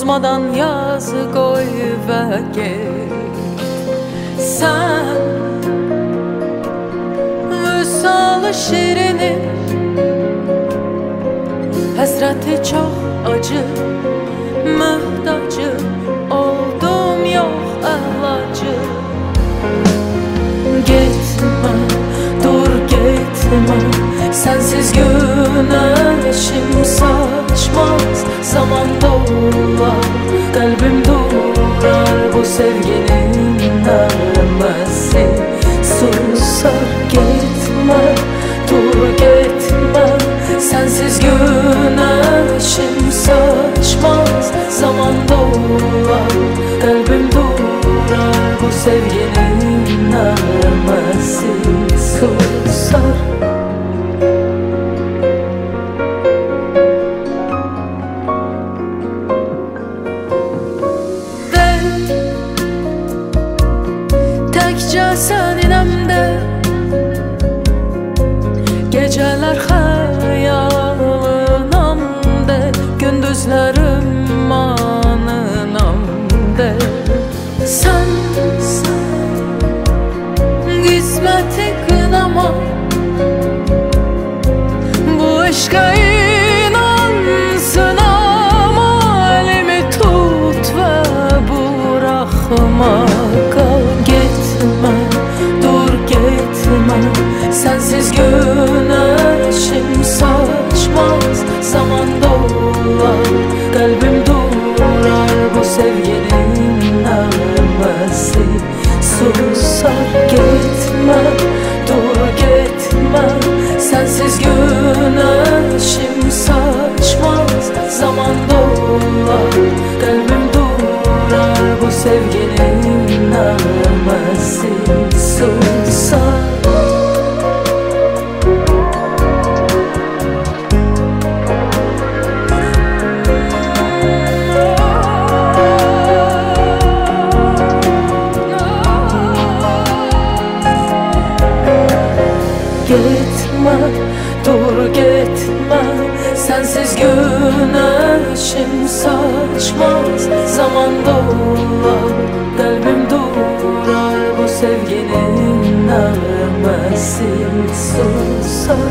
bozmadan yazı qoy və get. Sən vüsalı şirini, həsrəti çox acı, mühtacı oldum yox əlacı. Getmə, dur getmə, sensiz güneşim saçmaz. Zaman dolar, kalbim durar, bu sevginin nağması susar. Gitme, dur gitme, sensiz güneşim saçmaz. Zaman dolar, kalbim durar, bu sevginin nağması susar. Səninəmdə gecələr xəyalınamdə, gündüzlərim anınamdə. Sən qisməti qınama, bu eşqə inansın ama əlimi tut və buraxma. Sensiz güneşim saçmaz. Zaman dolar, kalbim durar, bu sevginin nağması susar. Gitme, dur gitme, sensiz güneşim saçmaz. Zaman dolar, kalbim durar, bu sevginin nağması susar. Gitme, dur gitme, sensiz güneşim saçmaz. Zaman dolar, kalbim durar, bu sevginin nağması susar.